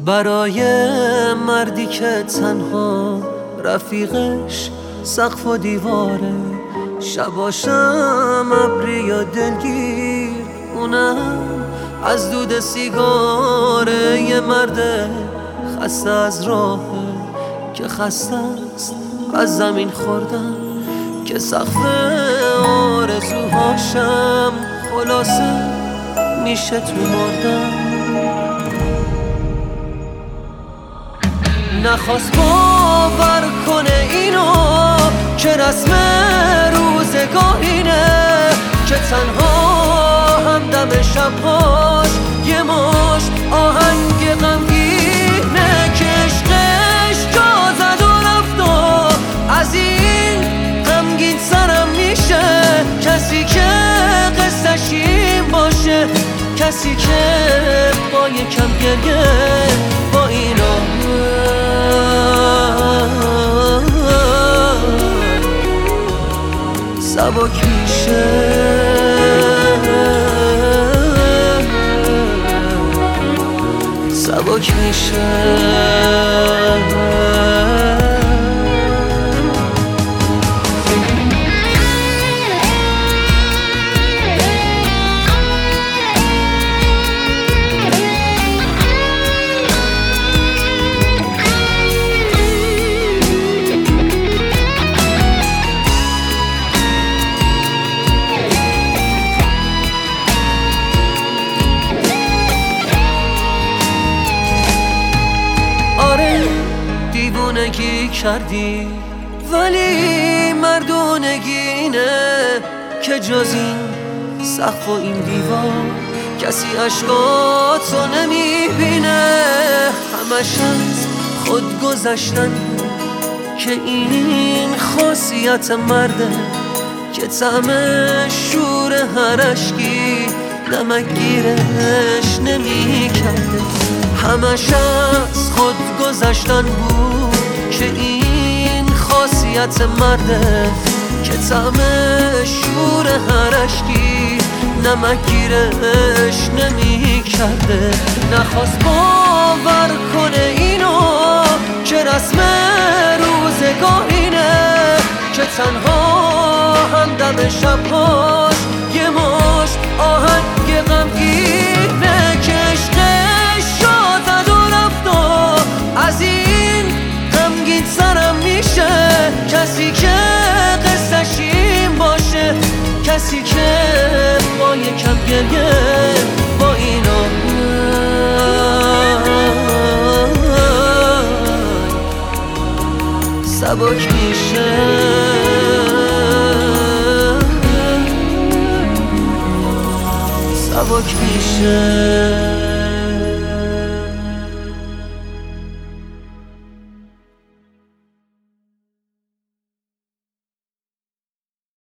برای مردی که تنها رفیقش سقف و دیواره، شباشم ابری یا دلگیر، اونم از دود سیگاره. یه مرد خسته از راهه که خسته است از زمین خوردن، که سقف آرزوهاشم خلاصه میشه تو مردن. نخواست باور کنه اینو که رسم روزگارینه، که تنها همدم شبهاش یه مشت آهنگ غمگینه، که عشقش جا زد و رفت و از این غمگین سرم میشه. کسی که قصه‌ش این باشه، کسی که با یکم گریه با اینا سبک میشه. سبک میشه. دیوونگی کردی ولی مردونگی اینه، که جز این سقف و این دیوار کسی عشقاتو نمیبینه. همش از خود گذشتن که این خاصیت مرده، که طعم شور هر اشکی نمکگیرش نمیکرده. همش از خود گذشتن بود که این خاصیت مرده، که طعم شور هر اشکی نمکگیرش نمیکرده. نخواست باور کنه اینو که رسم روزگارینه، که تنها همدم شبهاش یه مشت آهنگ غمگینه، که عشقش جا زد و رفت و از این غمگین سرم میشه. کسی که قصه‌ش این باشه، کسی که با یکم گریه با اینا سبک میشه. سبک میشه.